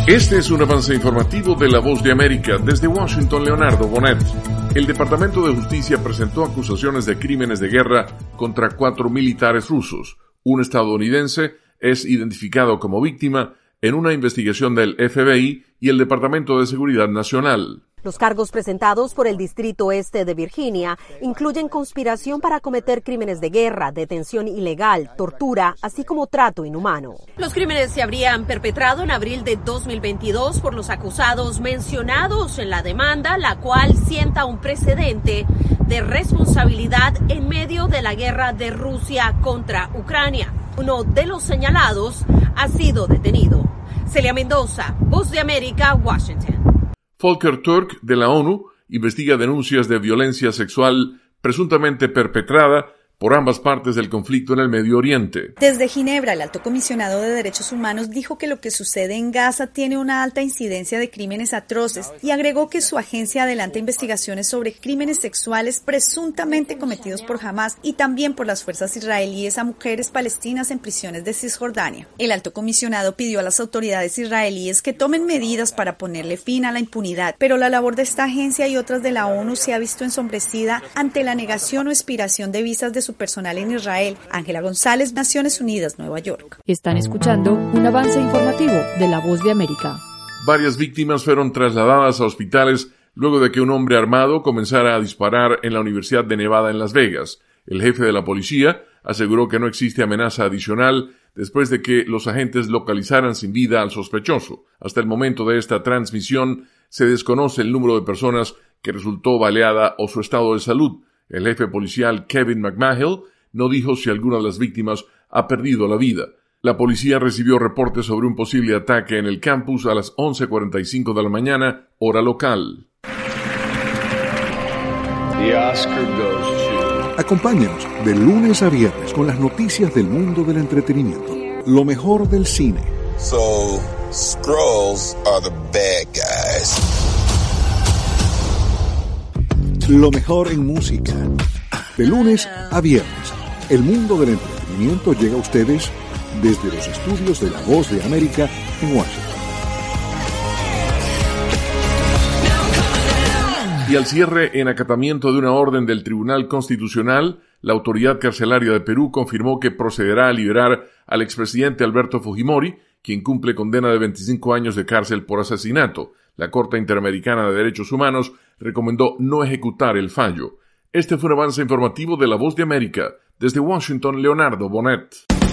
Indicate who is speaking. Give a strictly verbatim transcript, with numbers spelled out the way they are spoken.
Speaker 1: Este es un avance informativo de La Voz de América. Desde Washington, Leonardo Bonet. El Departamento de Justicia presentó acusaciones de crímenes de guerra contra cuatro militares rusos. Un estadounidense es identificado como víctima en una investigación del F B I y el Departamento de Seguridad Nacional.
Speaker 2: Los cargos presentados por el Distrito Este de Virginia incluyen conspiración para cometer crímenes de guerra, detención ilegal, tortura, así como trato inhumano.
Speaker 3: Los crímenes se habrían perpetrado en abril de dos mil veintidós por los acusados mencionados en la demanda, la cual sienta un precedente de responsabilidad en medio de la guerra de Rusia contra Ucrania. Uno de los señalados ha sido detenido. Celia Mendoza, Voz de América, Washington.
Speaker 1: Volker Turk, de la ONU, investiga denuncias de violencia sexual presuntamente perpetrada por ambas partes del conflicto en el Medio Oriente.
Speaker 4: Desde Ginebra, el Alto Comisionado de Derechos Humanos dijo que lo que sucede en Gaza tiene una alta incidencia de crímenes atroces y agregó que su agencia adelanta investigaciones sobre crímenes sexuales presuntamente cometidos por Hamas y también por las fuerzas israelíes a mujeres palestinas en prisiones de Cisjordania. El Alto Comisionado pidió a las autoridades israelíes que tomen medidas para ponerle fin a la impunidad, pero la labor de esta agencia y otras de la ONU se ha visto ensombrecida ante la negación o expiración de visas de su personal en Israel. Ángela González, Naciones Unidas, Nueva York.
Speaker 5: Están escuchando un avance informativo de La Voz de América.
Speaker 1: Varias víctimas fueron trasladadas a hospitales luego de que un hombre armado comenzara a disparar en la Universidad de Nevada en Las Vegas. El jefe de la policía aseguró que no existe amenaza adicional después de que los agentes localizaran sin vida al sospechoso. Hasta el momento de esta transmisión se desconoce el número de personas que resultó baleada o su estado de salud. El jefe policial Kevin McMahill no dijo si alguna de las víctimas ha perdido la vida. La policía recibió reportes sobre un posible ataque en el campus a las once cuarenta y cinco de la mañana, hora local.
Speaker 6: The Oscar goes to...
Speaker 7: Acompáñanos de lunes a viernes con las noticias del mundo del entretenimiento. Lo mejor del cine.
Speaker 8: So, Skrulls are the bad guys.
Speaker 7: Lo mejor en música. De lunes a viernes, el mundo del entretenimiento llega a ustedes desde los estudios de La Voz de América en Washington.
Speaker 1: Y al cierre, en acatamiento de una orden del Tribunal Constitucional, la autoridad carcelaria de Perú confirmó que procederá a liberar al expresidente Alberto Fujimori, quien cumple condena de veinticinco años de cárcel por asesinato. La Corte Interamericana de Derechos Humanos recomendó no ejecutar el fallo. Este fue un avance informativo de La Voz de América. Desde Washington, Leonardo Bonet.